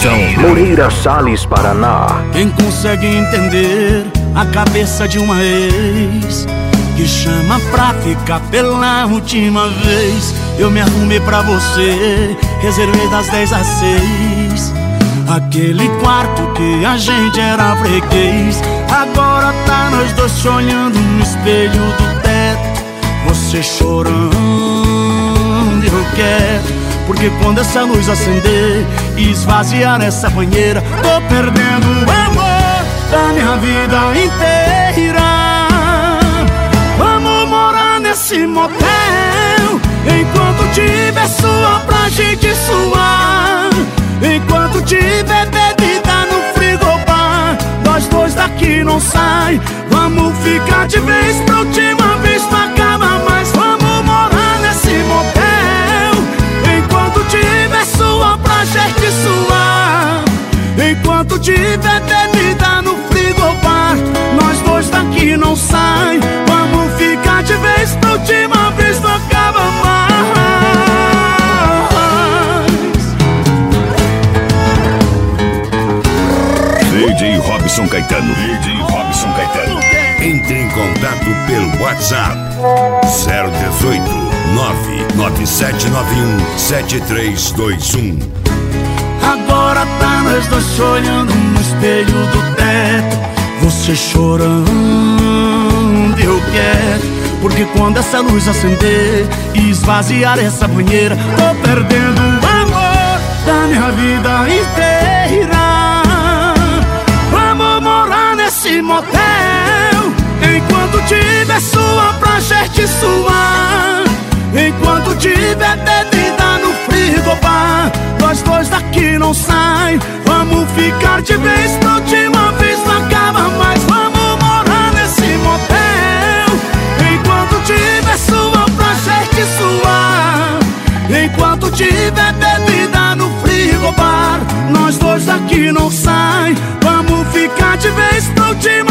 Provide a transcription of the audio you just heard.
Robson, Moreira Salles, Paraná. Quem consegue entender a cabeça de uma ex que chama pra ficar pela última vez? Eu me arrumei pra você, reservei das 10 às 6 aquele quarto que a gente era freguês. Agora tá nós dois se olhando no espelho do teto, você chorando e eu quieto. Porque quando essa luz acender e esvaziar essa banheira, tô perdendo o amor da minha vida inteira. Vamos morar nesse motel, enquanto tiver suor pra gente suar, enquanto tiver bebida no frigobar, nós dois daqui não sai. Vamos ficar de vez pra última vez, não acaba mais. Vamos morar nesse motel, enquanto tiver suor pra gente suar, enquanto tiver bebida no frigobar, nós dois daqui não sai. Vamos ficar de vez pra última vez, não acaba mais. DJ Robson Caetano. DJ Robson Caetano. Entre em contato pelo WhatsApp 018 99791 7321. Agora tá nós dois se olhando no espelho do teto, você chorando e eu quieto. Porque quando essa luz acender e esvaziar essa banheira, tô perdendo o amor da minha vida inteira. Vamos morar nesse motel, enquanto tiver suor pra gente suar, enquanto tiver bebida no frigobar, nós dois daqui não sai. Vamos ficar de vez pra última vez, não acaba mais. Vamos morar nesse motel, enquanto tiver suor pra gente suar, enquanto tiver bebida no frigobar, nós dois daqui não sai. Vamos ficar de vez pra última